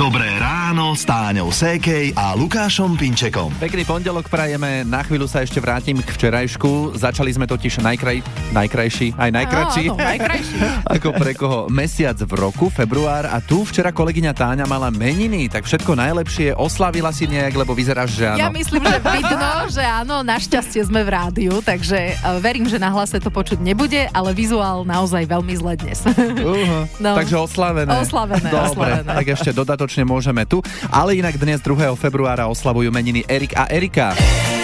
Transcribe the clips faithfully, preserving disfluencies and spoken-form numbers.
Dobré ráno s Táňou Sékej a Lukášom Pinčekom. Pekný pondelok prajeme, na chvíľu sa ešte vrátim k včerajšku. Začali sme totiž najkraj, najkrajší, aj najkratší, Áno, najkrajší. ako pre koho mesiac v roku, február. A tu včera kolegyňa Táňa mala meniny, tak všetko najlepšie. Oslavila si nejak, lebo vyzeráš, že áno. Ja myslím, že vidno, že áno, našťastie sme v rádiu, takže verím, že na hlase to počuť nebude, ale vizuál naozaj veľmi zle dnes. Uh-huh. No. Takže oslavené. Oslavené, Dobre, oslavené. tak ešte dodatočne môžeme tu. Ale inak dnes druhého februára oslavujú meniny Erik a Erika.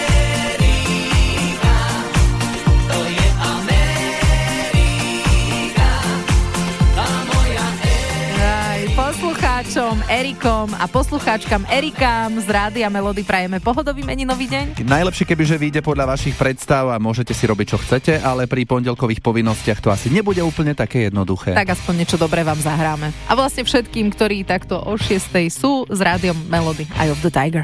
Poslucháčom Erikom a poslucháčkam Erikám z Rádia Melody prajeme pohodový meninový deň. Najlepšie, kebyže vyjde podľa vašich predstav a môžete si robiť, čo chcete, ale pri pondelkových povinnostiach to asi nebude úplne také jednoduché. Tak aspoň niečo dobré vám zahráme. A vlastne všetkým, ktorí takto o šiestej sú s Rádiom Melody Eye of the Tiger.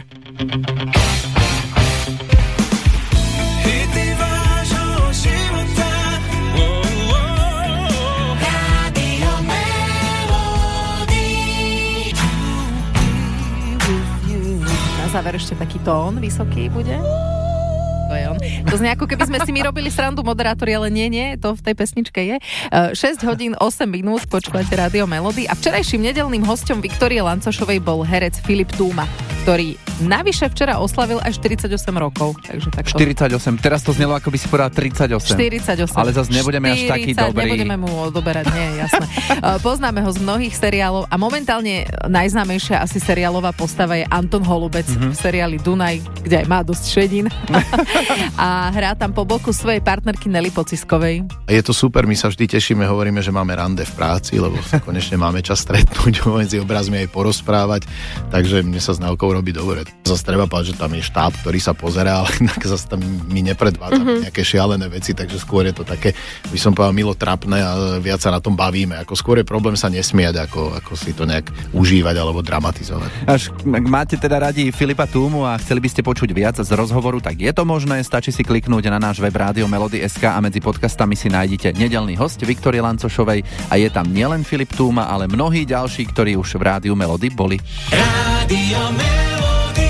Záver ešte taký tón vysoký bude. To je on. To znie ako keby sme si my robili srandu moderátori, ale nie, nie, to v tej pesničke je. šesť hodín osem minút, počúvate Rádio Melody a včerajším nedeľným hosťom Viktórie Lancošovej bol herec Filip Túma, ktorý navyše včera oslavil aj štyridsaťosem rokov. Takže takto. štyridsaťosem, teraz to znelo ako by si povedal tridsaťosem. štyridsaťosem. Ale zase nebudeme až taký dobrý. Nebudeme mu odoberať, nie, jasné. Poznáme ho z mnohých seriálov a momentálne najznámejšia asi seriálová postava je Anton Holubec mm-hmm. v seriáli Dunaj, kde aj má dosť šedín. A hrá tam po boku svojej partnerky Nelly Pociskovej. Je to super, my sa vždy tešíme, hovoríme, že máme rande v práci, lebo sa konečne máme čas stretnúť, medzi obrazmi aj porozprávať, takže mne sa s Nelkou robí dobre. Zase treba povedať, že tam je štáb, ktorý sa pozerá, ale inak zase tam my nepredvádzame mm-hmm. nejaké šialené veci, takže skôr je to také, by som povedal, milo trapné a viac sa na tom bavíme. Ako skôr je problém sa nesmiať, ako, ako si to nejak užívať alebo dramatizovať. Až ak máte teda radi Filipa Túmu a chceli by ste počuť viac z rozhovoru, tak je to možné, stačí si kliknúť na náš web Rádio Melody bodka es ká a medzi podcastami si nájdete nedeľný host Viktórie Lancošovej a je tam nielen Filip Túma, ale mnohí ďalší, ktorí už v Rádiu Melody boli. Rádio Melody.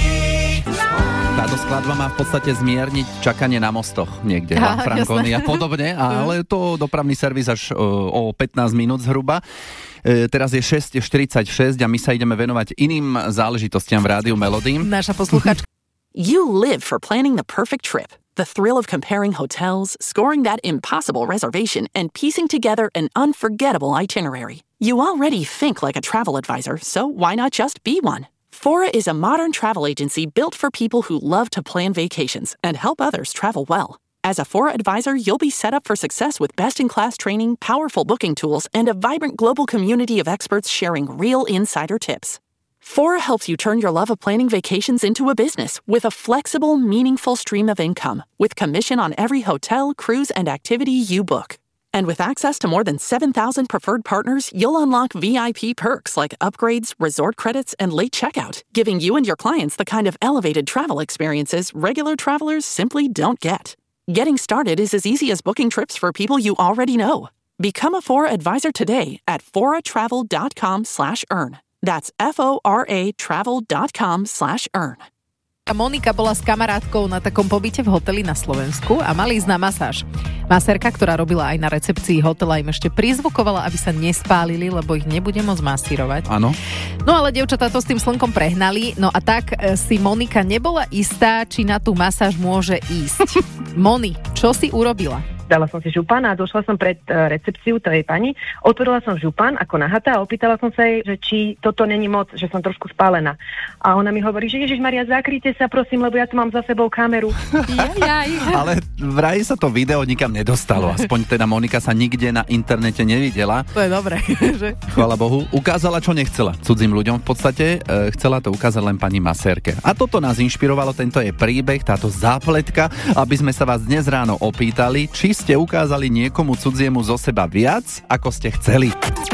Táto skladba má v podstate zmierniť čakanie na mostoch niekde na Frankóny a podobne, ale to dopravný servis až o pätnásť minút zhruba. Teraz je šesť štyridsaťšesť a my sa ideme venovať iným záležitostiam v Rádiu Melody. Naša posluchačka. You live for planning the perfect trip. The thrill of comparing hotels, scoring that impossible reservation, and piecing together an unforgettable itinerary. You already think like a travel advisor, so why not just be one? Fora is a modern travel agency built for people who love to plan vacations and help others travel well. As a Fora advisor, you'll be set up for success with best-in-class training, powerful booking tools, and a vibrant global community of experts sharing real insider tips. Fora helps you turn your love of planning vacations into a business with a flexible, meaningful stream of income, with commission on every hotel, cruise, and activity you book. And with access to more than seven thousand preferred partners, you'll unlock V I P perks like upgrades, resort credits, and late checkout, giving you and your clients the kind of elevated travel experiences regular travelers simply don't get. Getting started is as easy as booking trips for people you already know. Become a Fora advisor today at foratravel.com slash earn. That's F-O-R-A travel.com slash earn. Monika bola s kamarátkou na takom pobyte v hoteli na Slovensku a mali ísť na masáž. Masérka, ktorá robila aj na recepcii hotela, im ešte prizvukovala, aby sa nespálili, lebo ich nebude môcť masírovať. Áno. No ale dievčatá to s tým slnkom prehnali, no a tak si Monika nebola istá, či na tú masáž môže ísť. Moni, čo si urobila? Dala som si župan a došla som pred uh, recepciu tej pani, otvorila som župan ako nahatá a opýtala som sa jej, že či toto není moc, že som trošku spálená. A ona mi hovorí, že Ježišmaria, zakryte sa prosím, lebo ja tu mám za sebou kameru. Jajaj. Ale vraj sa to video nikam nedostalo, aspoň teda Monika sa nikde na internete nevidela. To je dobré, že? Chvála Bohu. Ukázala, čo nechcela cudzím ľuďom v podstate, e, chcela to ukázať len pani masérke. A toto nás inšpirovalo, tento je príbeh, táto zápletka, aby sme sa vás dnes ráno opýtali, či ste ukázali niekomu cudziemu zo seba viac, ako ste chceli.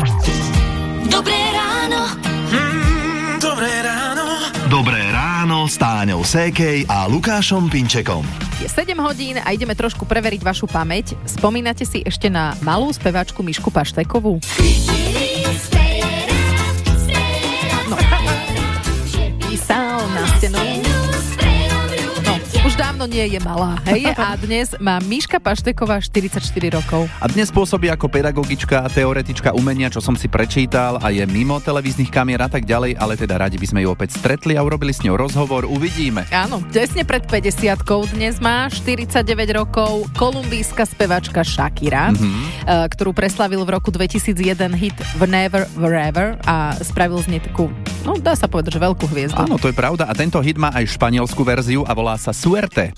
Dobré ráno. Mm, dobré ráno. Dobré ráno s Táňou Sékej a Lukášom Pinčekom. Je sedem hodín a ideme trošku preveriť vašu pamäť. Spomínate si ešte na malú speváčku Mišku Paštekovú? No. stenu. No, už dávno nie je malá, hej? A dnes má Miška Pašteková štyridsaťštyri rokov. A dnes pôsobí ako pedagogička a teoretička umenia, čo som si prečítal, a je mimo televíznych kamier a tak ďalej, ale teda radi by sme ju opäť stretli a urobili s ňou rozhovor, uvidíme. Áno, tesne pred päťdesiatkou dnes má štyridsaťdeväť rokov kolumbijská spevačka Shakira, mm-hmm. ktorú preslavil v roku dvetisícjeden hit Whenever, Wherever a spravil z nej takú, no dá sa povedať, že veľkú hviezdu. Áno, to je pravda a tento hit má aj španielsku verziu a volá sa Suerte.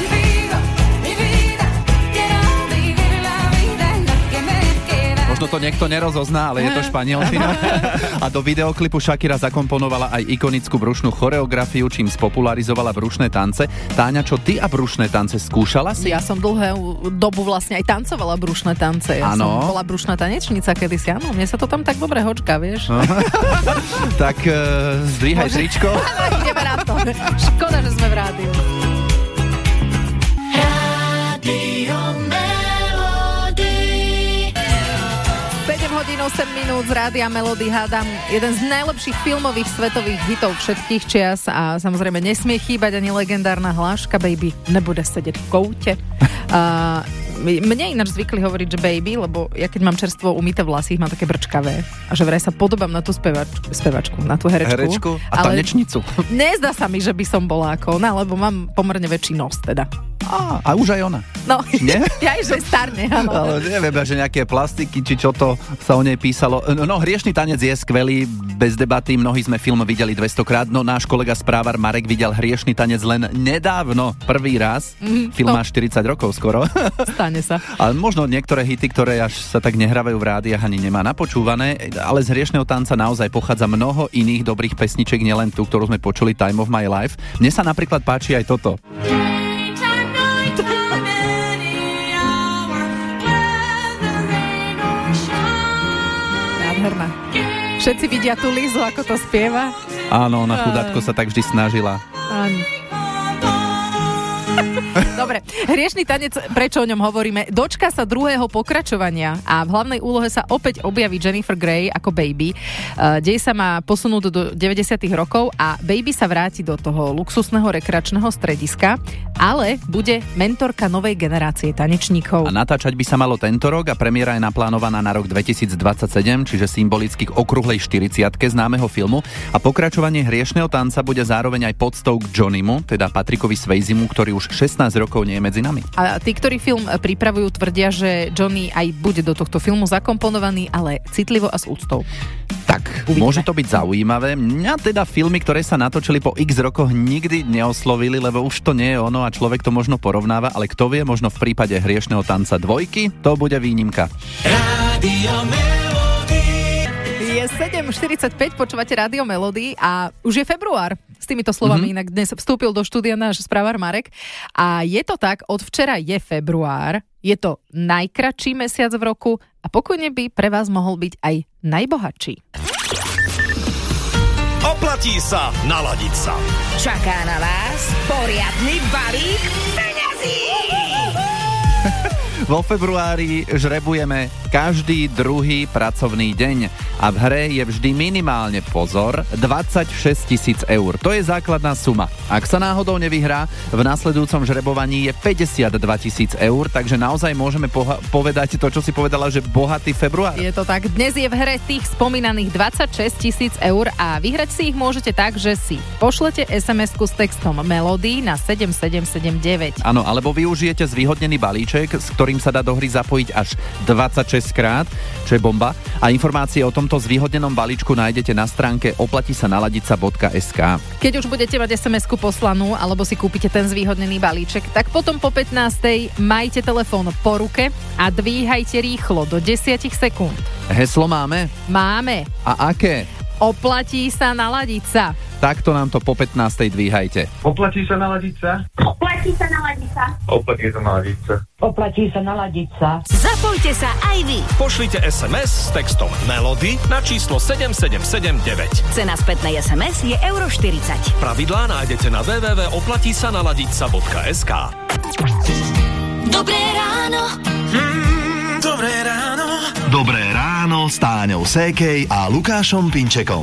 Možno to niekto nerozozná, ale je to španielčina. A do videoklipu Shakira zakomponovala aj ikonickú brušnú choreografiu, čím spopularizovala brušné tance. Táňa, čo ty a brušné tance skúšala si? Ja som dlhú dobu vlastne aj tancovala brušné tance. Ja ano. som bola brušná tanečnica kedysi. Áno, mne sa to tam tak dobre hočka, vieš. Tak uh, zdvíhaj tričko. Ideme na to. Škoda, že sme v rádiu. Rádio sedem hodín osem minút z Rádia Melody, hádam jeden z najlepších filmových svetových hitov všetkých čias a samozrejme nesmie chýbať ani legendárna hláška Baby nebude sedieť v koute. Uh, mne ináč zvykli hovoriť, že Baby, lebo ja keď mám čerstvo umyté vlasy, mám také brčkavé a že vraj sa podobám na tú spevač, spevačku, na tú herečku. Herečku a tanečnicu. Nezdá sa mi, že by som bola ako ona, lebo mám pomerne väčší nos teda. Á, a už aj ona. No, nie? Ja aj, že starne, áno. Ale neviem, že nejaké plastiky, či čo to sa o nej písalo. No, Hriešny tanec je skvelý, bez debaty, mnohí sme film videli dvestokrát, no náš kolega správar Marek videl Hriešny tanec len nedávno, prvý raz. Mm, film no. má štyridsať rokov skoro. Stane sa. Ale možno niektoré hity, ktoré až sa tak nehrávajú v rádiách, ani nemá napočúvané, ale z Hriešneho tanca naozaj pochádza mnoho iných dobrých pesničiek, nielen tú, ktorú sme počuli, Time of My Life. Mne sa napríklad páči aj toto. Nádherná. Všetci vidia tú Lizu, ako to spieva. Áno, na chudátko sa tak vždy snažila. Áno. Dobre, Hriešny tanec, prečo o ňom hovoríme? Dočka sa druhého pokračovania a v hlavnej úlohe sa opäť objaví Jennifer Grey ako Baby. Dej sa má posunúť do deväťdesiatych rokov a Baby sa vráti do toho luxusného rekreačného strediska, ale bude mentorka novej generácie tanečníkov. A natáčať by sa malo tento rok a premiéra je naplánovaná na rok dvetisícdvadsaťsedem, čiže symbolicky k okrúhlej štyridsiatke známeho filmu a pokračovanie Hriešneho tanca bude zároveň aj podstou k Johnnymu, teda Patrickovi Swayzemu, ktorý už šestnásť rokov nie je medzi nami. A tí, ktorí film pripravujú, tvrdia, že Johnny aj bude do tohto filmu zakomponovaný, ale citlivo a s úctou. Tak, uvidíme. Môže to byť zaujímavé. Mňa teda filmy, ktoré sa natočili po x rokoch, nikdy neoslovili, lebo už to nie je ono a človek to možno porovnáva, ale kto vie, možno v prípade Hriešneho tanca dvojky, to bude výnimka. Rádio Je sedem štyridsaťpäť, počúvate Rádio Melody a už je február. S týmito slovami mm-hmm. inak dnes vstúpil do štúdia náš správar Marek. A je to tak, od včera je február, je to najkratší mesiac v roku a pokojne by pre vás mohol byť aj najbohatší. Oplatí sa naladiť sa. Čaká na vás poriadny balík peňazí. Vo februári žrebujeme každý druhý pracovný deň a v hre je vždy minimálne, pozor, dvadsaťšesť tisíc eur. To je základná suma. Ak sa náhodou nevyhrá, v nasledujúcom žrebovaní je päťdesiatdva tisíc eur, takže naozaj môžeme poha- povedať to, čo si povedala, že bohatý február. Je to tak. Dnes je v hre tých spomínaných dvadsaťšesť tisíc eur a vyhrať si ich môžete tak, že si pošlete es em esku s textom Melody na sedem sedem sedem deväť. Áno, alebo využijete zvýhodnený balíček, s ktorým sa dá do hry zapojiť až dvadsaťšesť krát, čo je bomba. A informácie o tomto zvýhodnenom balíčku nájdete na stránke oplatí sa naladiť sa bodka es ká. Keď už budete mať es em esku poslanú alebo si kúpite ten zvýhodnený balíček, tak potom po pätnástej majte telefón po ruke a dvíhajte rýchlo do desať sekúnd. Heslo máme? Máme. A aké? Oplatí sa naladiť sa. Takto nám to po pätnástej dvíhajte. Oplatí sa naladiť sa. Oplatí sa naladiť sa. Oplatí sa naladiť sa. Oplatí sa naladiť sa. Zapojte sa aj vy. Pošlite es em es s textom Melody na číslo sedem sedem sedem deväť. Cena spätnej es em es je euro štyridsať. Pravidlá nájdete na w w w bodka oplatí sa naladiť sa bodka es ká. Dobré ráno. Mm, dobré ráno. Dobré ráno s Táňou Sékej a Lukášom Pinčekom.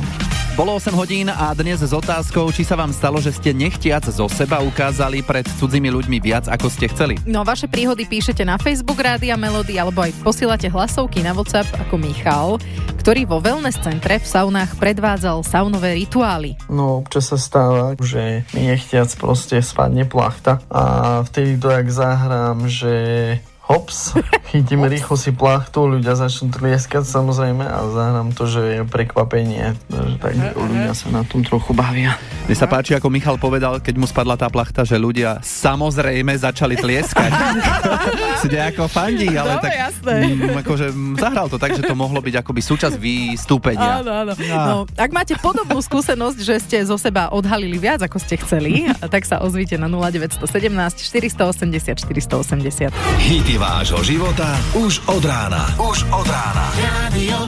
Bolo osem hodín a dnes s otázkou, či sa vám stalo, že ste nechtiac zo seba ukázali pred cudzými ľuďmi viac, ako ste chceli. No, vaše príhody píšete na Facebook Rádia Melody, alebo aj posielate hlasovky na WhatsApp ako Michal, ktorý vo wellness centre v saunách predvádzal saunové rituály. No, občas sa stáva, že mi nechtiac proste spadne plachta a vtedy to jak zahrám, že hops, chytím rýchlo si plachtu, ľudia začnú tlieskať samozrejme a zahrám to, že je prekvapenie, že tak ľudia sa na tom trochu bavia. Mne sa páči, ako Michal povedal, keď mu spadla tá plachta, že ľudia samozrejme začali tlieskať. Si nejako fandí, ale no, tak m, akože zahral to tak, že to mohlo byť akoby súčasť vystúpenia. Áno, áno. No, ak máte podobnú skúsenosť, že ste zo seba odhalili viac, ako ste chceli, tak sa ozvite na nula deväť jedna sedem štyri osem nula štyri osem nula. Hity vášho života už od rána. Už od rána. Radio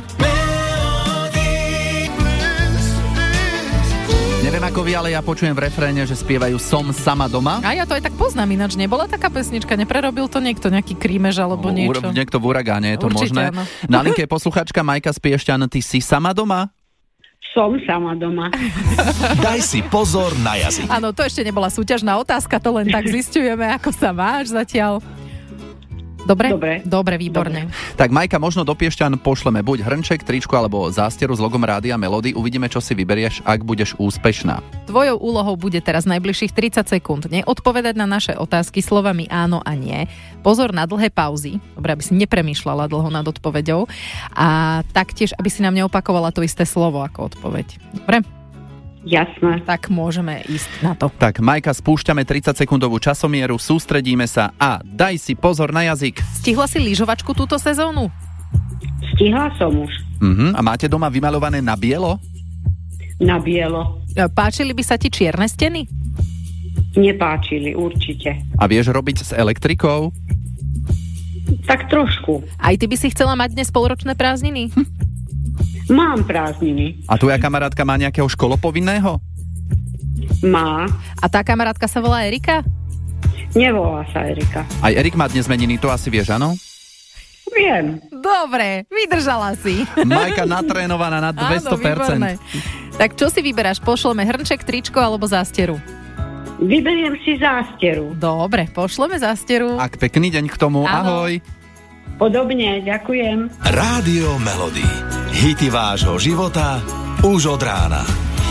Neviem ako vy, ale ja počujem v refréne, že spievajú Som sama doma. A ja to aj tak poznám, ináč nebola taká pesnička, neprerobil to niekto, nejaký krímež alebo niečo? Niekto v Uragáne, je to Určite, možné. Áno. Na linke je posluchačka Majka z Piešťan, ty si sama doma? Som sama doma. Daj si pozor na jazyk. Áno, to ešte nebola súťažná otázka, to len tak zisťujeme, ako sa máš zatiaľ. Dobre? Dobre. Dobre, výborne. Dobre. Tak Majka, možno do Piešťan pošleme buď hrnček, tričko alebo zásteru s logom Rádia Melody. Uvidíme, čo si vyberieš, ak budeš úspešná. Tvojou úlohou bude teraz najbližších tridsať sekúnd neodpovedať na naše otázky slovami áno a nie. Pozor na dlhé pauzy, dobre, aby si nepremýšľala dlho nad odpoveďou. A taktiež, aby si nám neopakovala to isté slovo ako odpoveď. Dobre? Jasné. Tak môžeme ísť na to. Tak Majka, spúšťame tridsaťsekundovú časomieru, sústredíme sa a daj si pozor na jazyk. Stihla si lyžovačku túto sezónu? Stihla som už. Uh-huh. A máte doma vymalované na bielo? Na bielo. Páčili by sa ti čierne steny? Nepáčili, určite. A vieš robiť s elektrikou? Tak trošku. Aj ty by si chcela mať dnes polročné prázdniny? Hm. Mám prázdniny. A tvoja kamarátka má nejakého školopovinného? Má. A tá kamarátka sa volá Erika? Nevolá sa Erika. Aj Erik má dnes meniny, to asi vieš, áno? Viem. Dobre, vydržala si. Majka natrénovaná na dvesto percent. Áno, tak čo si vyberáš? Pošleme hrnček, tričko alebo zásteru? Vyberiem si zásteru. Dobre, pošleme zásteru. Ak pekný deň k tomu, áno. Ahoj. Podobne, ďakujem. Rádio Melody. Hity vášho života už od rána.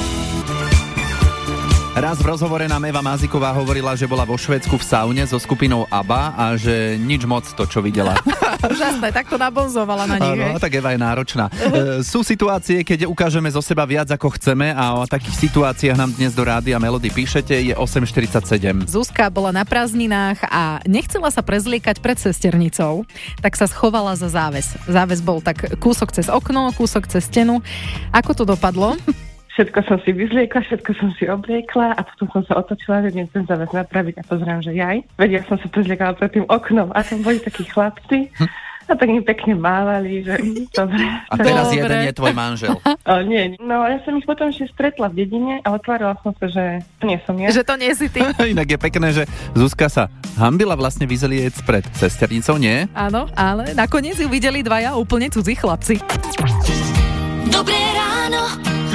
Raz v rozhovore nám Eva Máziková hovorila, že bola vo Švédsku v saune so skupinou ABBA a že nič moc to, čo videla. Úžasné, tak to nabonzovala na nich. No, tak Eva je náročná. E, sú situácie, keď ukážeme zo seba viac, ako chceme a o takých situáciách nám dnes do Rádia Melody píšete, je osem štyridsaťsedem. Zuzka bola na prázdninách a nechcela sa prezliekať pred sesternicou, tak sa schovala za záves. Záves bol tak kúsok cez okno, kúsok cez stenu. Ako to dopadlo? Všetko som si vyzliekla, všetko som si obliekla a potom som sa otočila, že idem ten záves napraviť a pozerám, že jaj. Veď ja som sa prezliekala pred tým oknom a tam boli takí chlapci a tak im pekne mávali, že dobre. A teraz dobre. Jeden je tvoj manžel. O, nie, no ja som ich potom ešte stretla v dedine a otvárala som sa, že to nie som ja. Že to nie si ty. Inak je pekné, že Zuzka sa hambila vlastne vyzliec pred sesternicou, nie? Áno, ale nakoniec ju videli dvaja úplne cudzí chlapci. Dobré ráno.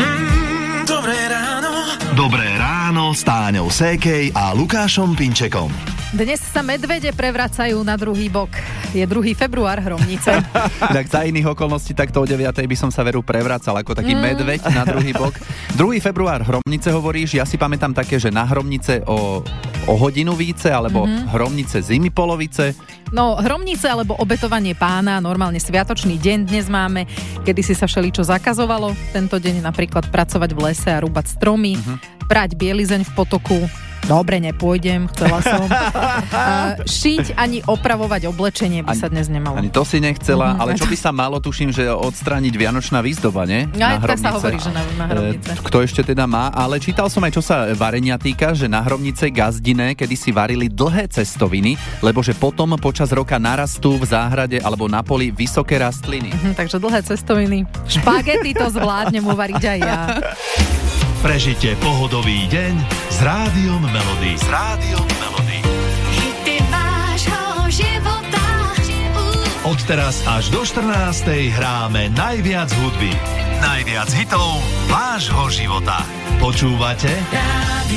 Dobré ráno. Dobré ráno s Táňou Sékej a Lukášom Pinčekom. Dnes sa medvede prevracajú na druhý bok. Je druhý február, Hromnice. Tak za iných okolností takto o deviatej by som sa veru prevracal ako taký mm. medveď na druhý bok. druhý február Hromnice hovoríš, ja si pamätám také, že na Hromnice o, o hodinu více, alebo mm-hmm. Hromnice zimy polovice. No, Hromnice alebo obetovanie pána, normálne sviatočný deň dnes máme, kedy si sa všeličo zakazovalo. Tento deň napríklad pracovať v lese a rúbať stromy, mm-hmm. prať bielizeň v potoku. Dobre, nepôjdem, chcela som. Uh, šiť ani opravovať oblečenie by ani, sa dnes nemalo. Ani to si nechcela, mm, ale čo by sa malo, tuším, že odstrániť vianočná výzdoba, nie? Aj tak sa hovorí, že na, na Hromnice. E, kto ešte teda má, ale čítal som aj, čo sa varenia týka, že na Hromnice gazdine, kedy si varili dlhé cestoviny, lebo že potom počas roka narastú v záhrade alebo na poli vysoké rastliny. Mm, takže dlhé cestoviny. Špagety to zvládnem uvariť aj ja. Prežite pohodový deň s Rádiom Melody. S Rádiom Melody. Hity vášho života. Od teraz až do štrnástej hráme najviac hudby. Najviac hitov vášho života. Počúvate? Rádio